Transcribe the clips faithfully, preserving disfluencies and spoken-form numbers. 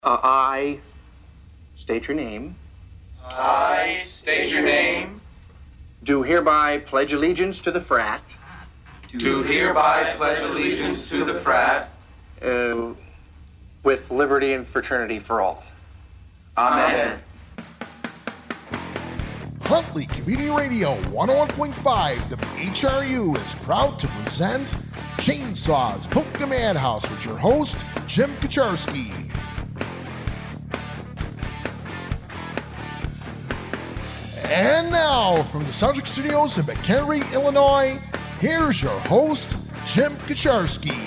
Uh, I state your name. I state your name. Do hereby pledge allegiance to the frat. Do hereby pledge allegiance to the frat. Uh, with liberty and fraternity for all. Amen. Huntley Community Radio one oh one point five W H R U is proud to present Chainsaws Polka Madhouse with your host, Jim Kaczarski. And now, from the Soundtrack Studios in McHenry, Illinois, here's your host, Jim Kaczarski.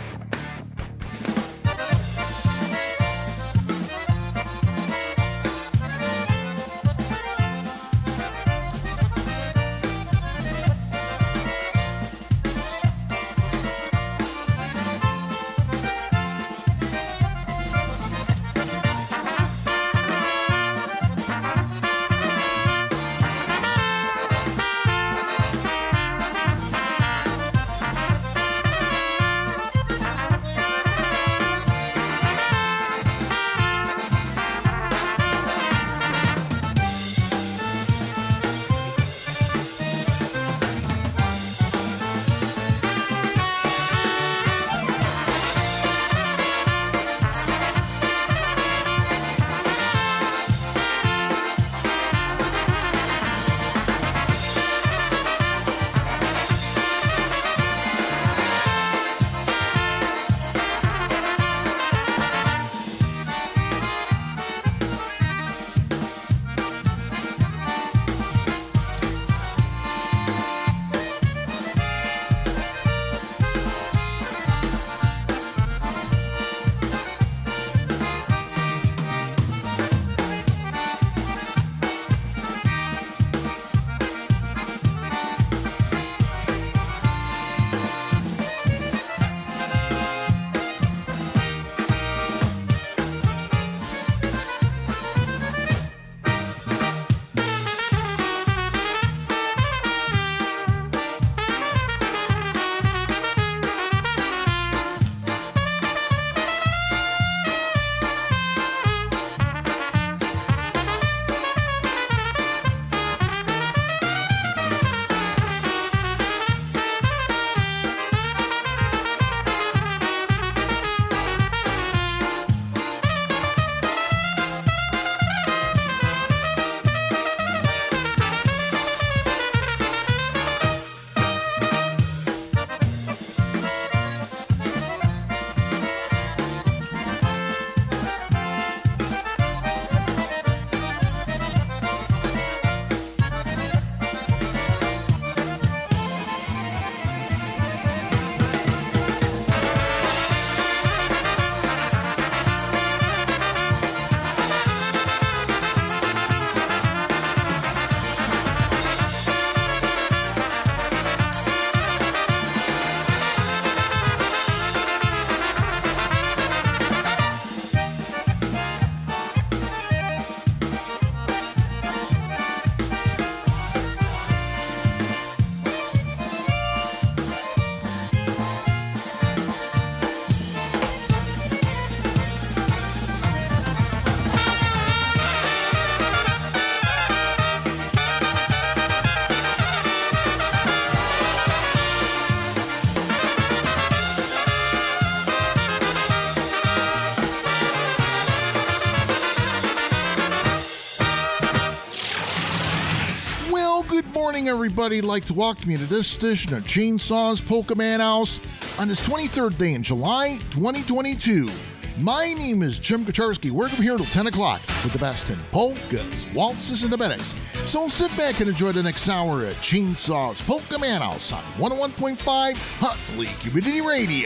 Everybody, I'd like to welcome you to this edition of Chainsaws Polka Madhouse on this twenty-third day in July twenty twenty-two. My name is Jim Kaczarski. We're going to be here till ten o'clock with the best in polkas, waltzes, and domestics. So sit back and enjoy the next hour at Chainsaws Polka Madhouse on one oh one point five Huntley Community Radio.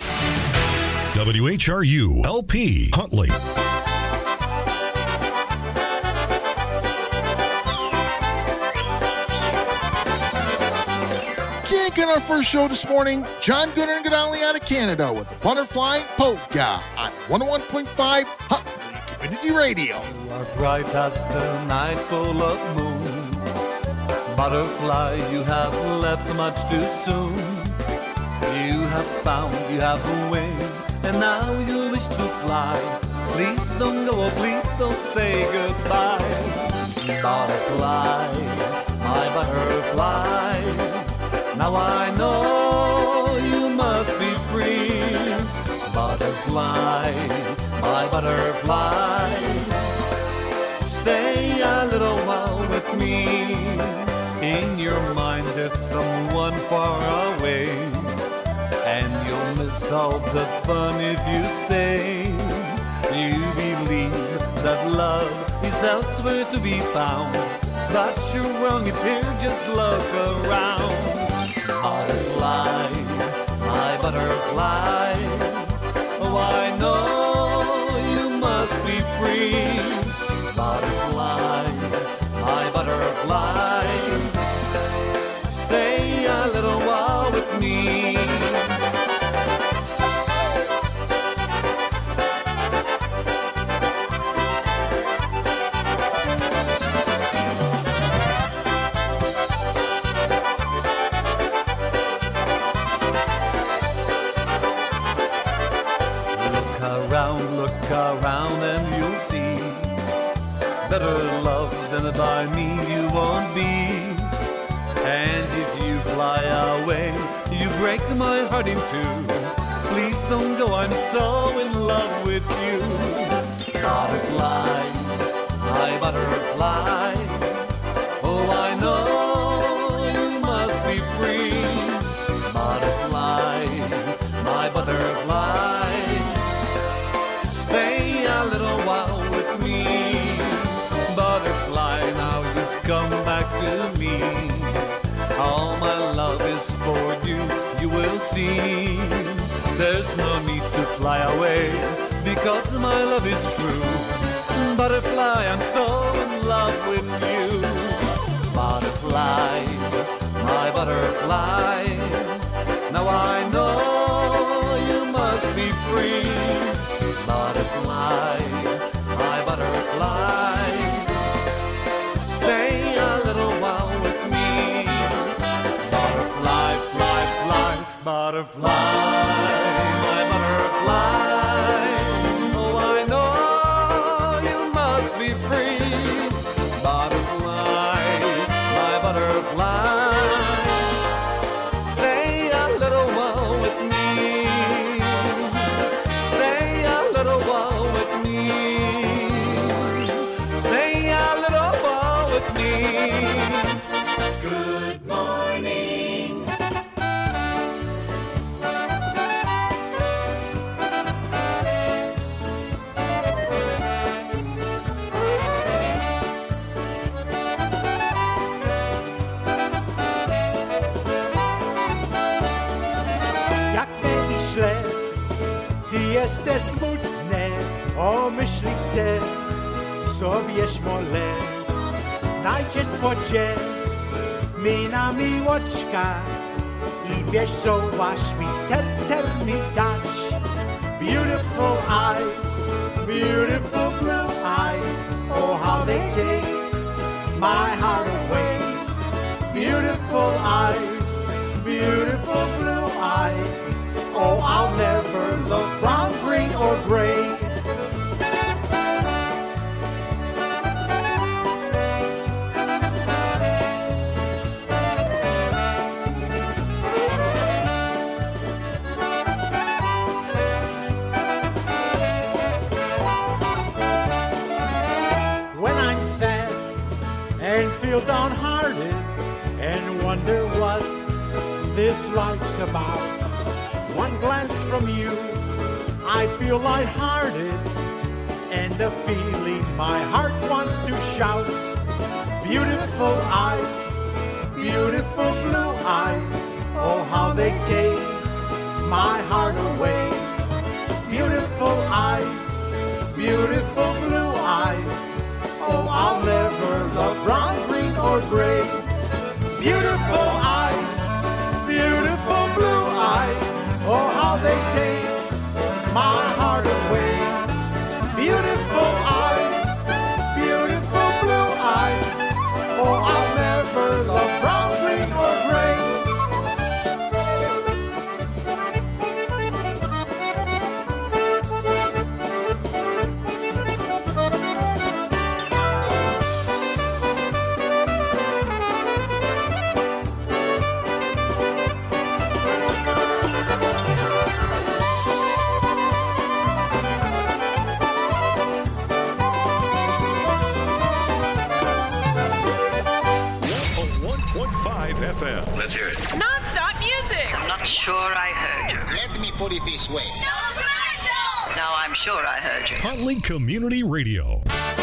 W H R U L P Huntley. In our first show this morning, John Gunner and Godali out of Canada with the Butterfly Polka on one oh one point five Huntley Community Radio. You are bright as the night full of moon. Butterfly, you have left much too soon. You have found you have wings, and now you wish to fly. Please don't go, oh, please don't say goodbye. Butterfly, my butterfly, now I know you must be free. Butterfly, my butterfly, stay a little while with me. In your mind there's someone far away, and you'll miss all the fun if you stay. You believe that love is elsewhere to be found, but you're wrong, it's here, just look around. Butterfly, my butterfly, oh I know you must be free. Butterfly, my butterfly, stay a little while with me. Look around and you'll see better love than by me you won't be. And if you fly away, you break my heart in two. Please don't go, I'm so in love with you. Butterfly, my butterfly, oh I know you must be free. Butterfly, my butterfly, stay a little while with me. Butterfly, now you've come back to me. All my love is for you, you will see. There's no need to fly away, because my love is true. Butterfly, I'm so in love with you. Butterfly, my butterfly, now I know you must be free. Butterfly, my butterfly, stay a little while with me. Butterfly, fly, fly, butterfly, my butterfly, oh I know you must be free. Butterfly, my butterfly, stay a little while with me. Stay a little while with me. Stay a little while with me. Good morning. Jak myślę, ty jesteś smutny, omyśl se, sobie śmole. Najcie spodzie, mi na miłoczka i wiesz co masz mi serce mi dać. Beautiful eyes, beautiful blue eyes, oh how they take my heart away. Beautiful eyes, beautiful blue eyes, oh I'll never look brown, green or gray. When I'm sad and feel downhearted and wonder what this life's about, one glance from you, I feel lighthearted, and the feeling my heart wants to shout. Beautiful eyes, beautiful blue eyes, oh how they take my heart away. Beautiful eyes, beautiful blue eyes, oh I'll never love brown, green or gray. Beautiful eyes, beautiful blue eyes, oh how they take my heart away. Beautiful eyes, beautiful blue eyes, oh I'll never love brown, green or gray. put it this way. No commercial! Now I'm sure I heard you. Huntley Community Radio.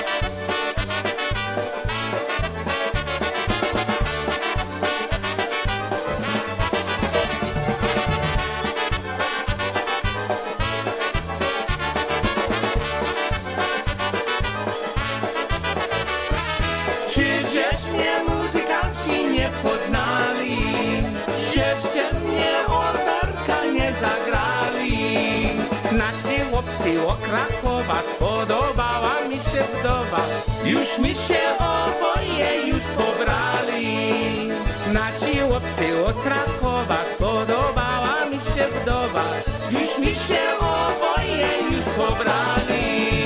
Poznali, żeście mnie operka nie zagrali. Nasi chłopcy o Krakowa, spodobała mi się wdowa. Już mi się oboje już pobrali. Nasi chłopcy o Krakowa, spodobała mi się wdowa. Już mi się oboje już pobrali.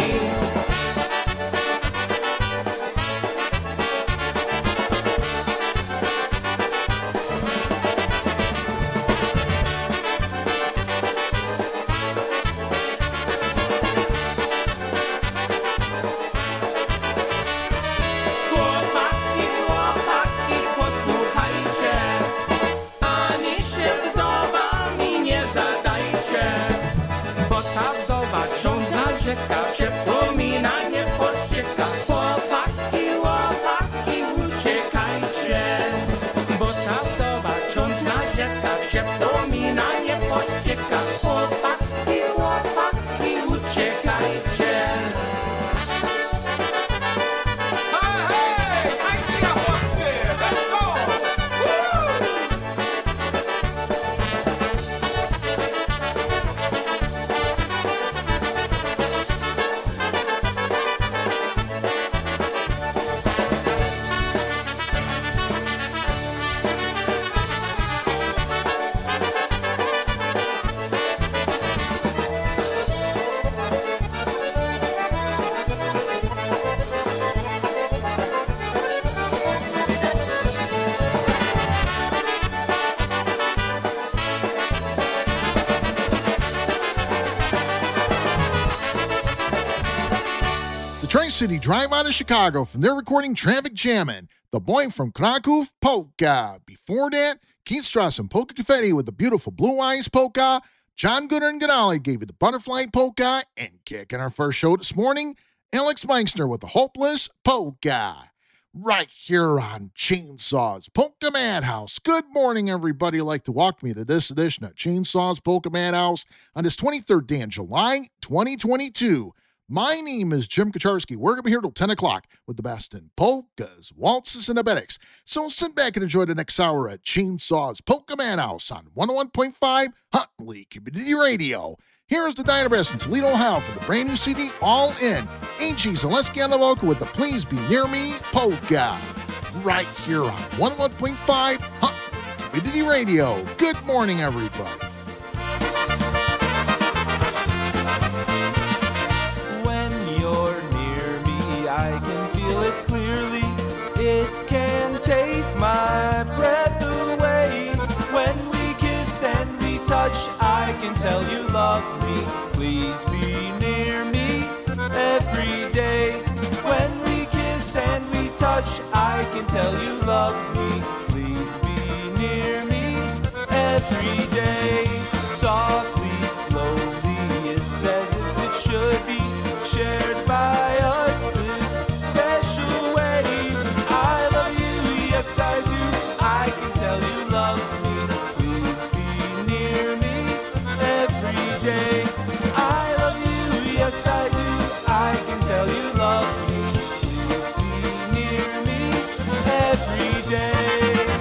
Przypomina nie pościeka. Chłopaki, chłopaki, uciekajcie, bo ta wdowa wciąż narzeka. Przypomina nie pościeka. Chłopaki, chłopaki, uciekajcie. Hej, hej, tańcie chłopcy, wesoło! The Tri-City Drive out of Chicago from their recording Traffic Jammin', The Boy from Krakow Polka. Before that, Keith Strauss and Polka Confetti with the beautiful Blue Eyes Polka. John Gooder and Ganali gave you the Butterfly Polka. And kicking our first show this morning, Alex Meister with the Hopeless Polka. Right here on Chainsaws Polka Madhouse. Good morning, everybody. I'd like to welcome you to this edition of Chainsaws Polka Madhouse on this twenty-third day in July, twenty twenty-two. My name is Jim Kacharski. We're going to be here till ten o'clock with the best in polkas, waltzes, and abetics. So sit back and enjoy the next hour at Chainsaws Polka Madhouse on one oh one point five Huntley Community Radio. Here's the Dynabest in Toledo, Ohio for the brand new C D, All In. A G Zaleski on the vocal with the Please Be Near Me Polka. Right here on one oh one point five Huntley Community Radio. Good morning, everybody. I can feel it clearly. It can take my breath away. When we kiss and we touch, I can tell you love me. Please be near me every day. When we kiss and we touch, I can tell you love me. Please be near me every day. Softly, slowly, it's as if it should be shared by us. Yes, I do. I can tell you love me. Please be near me every day. I love you. Yes, I do. I can tell you love me. Please be near me every day.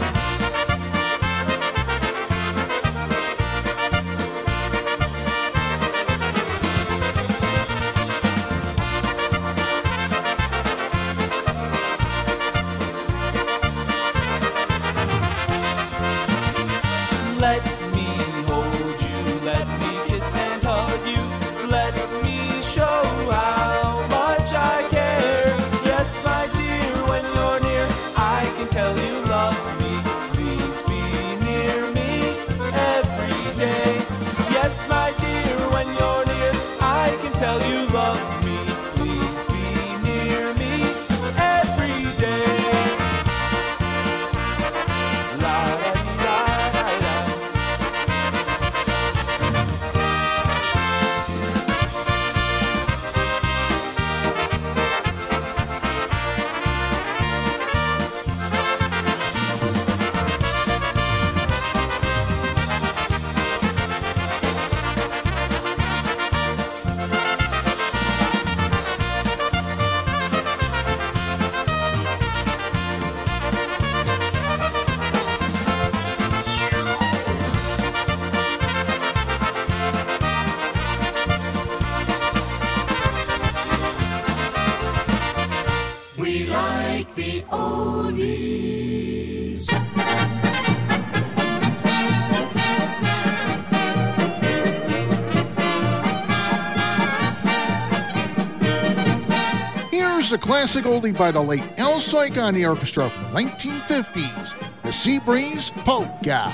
Let me hold you, let me kiss and hug you. Let me show how much I care. the oldies. Here's a classic oldie by the late Al Saigon Orchestra from the nineteen fifties, the Sea Breeze Polka.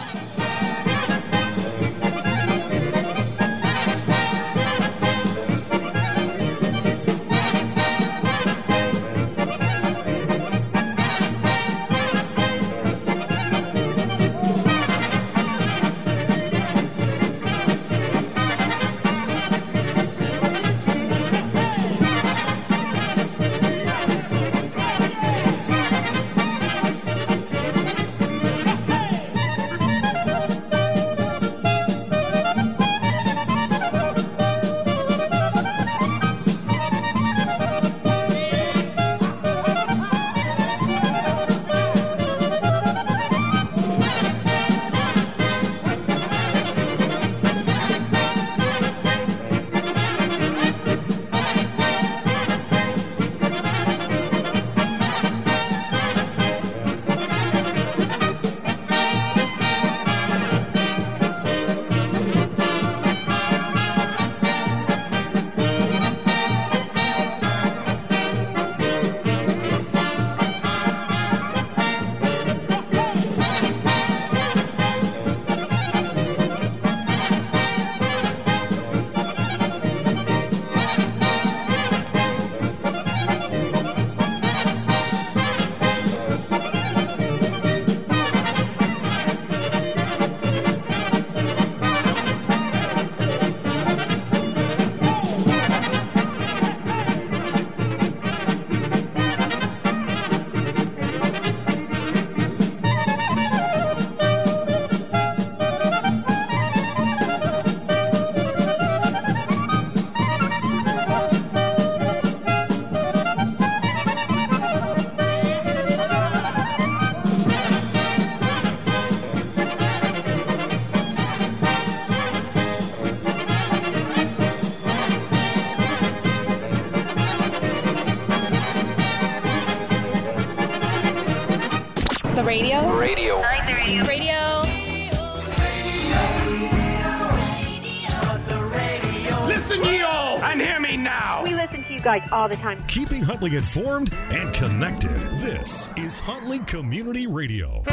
The radio? Radio. I like the radio. Radio. Listen, ye all, and hear me now. We listen to you guys all the time. Keeping Huntley informed and connected. This is Huntley Community Radio.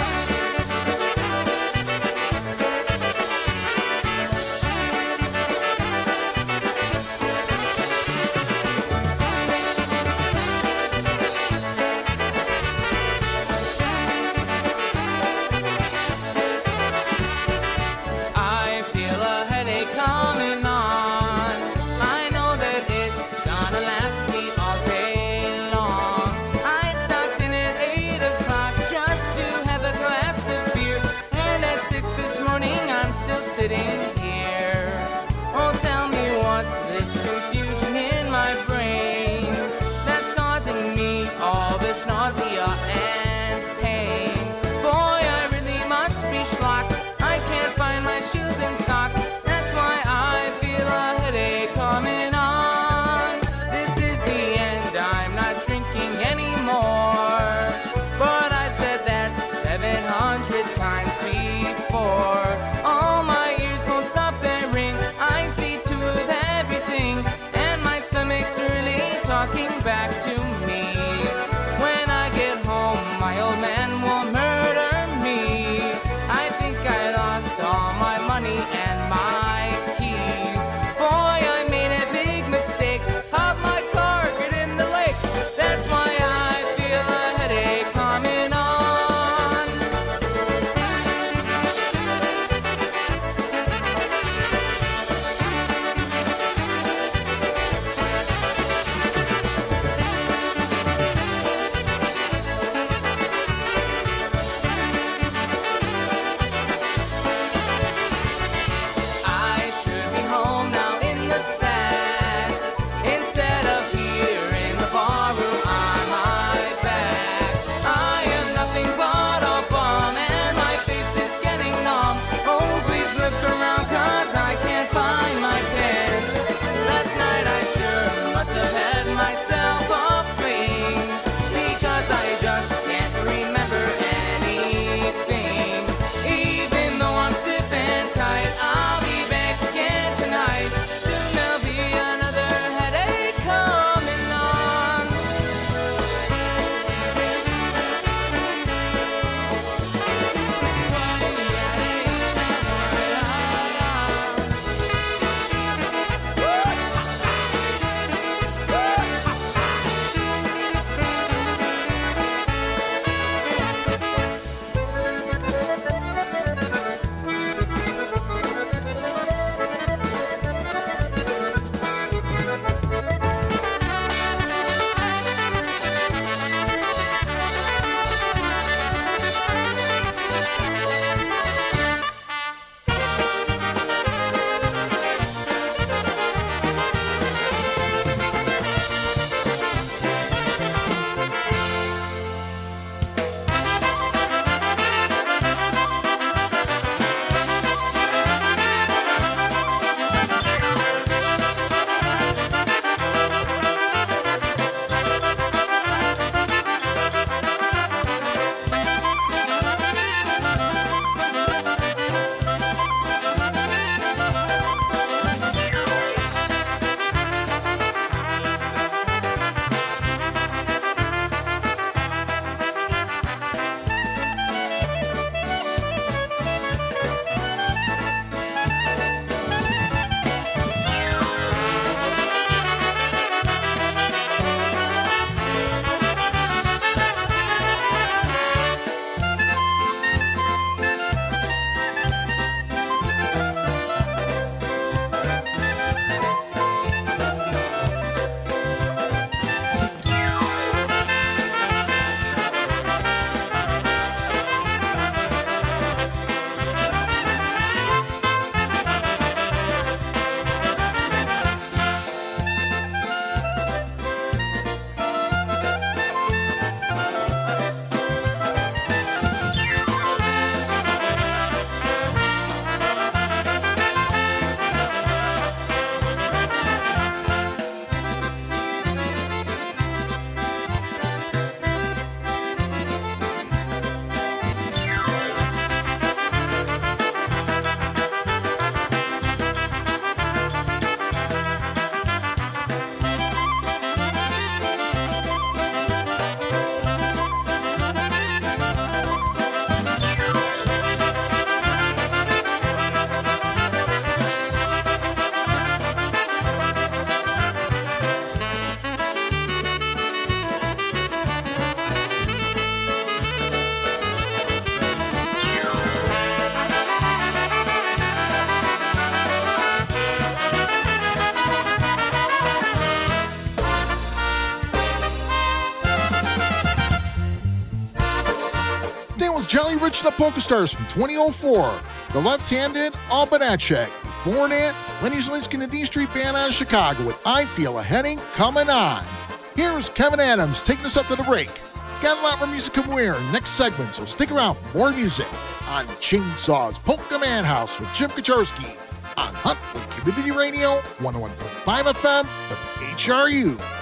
was Jolly Rich and the Polka Stars from twenty oh four. The Left-Handed Albanachek. Before that, Lenny's Linskin and D Street Band out of Chicago with I Feel a Heading Coming On. Here's Kevin Adams taking us up to the break. Got a lot more music coming here in next segment, so stick around for more music on Chainsaws Polka Man House with Jim Kaczorski on Huntley Community Radio, one oh one point five F M, W H R U.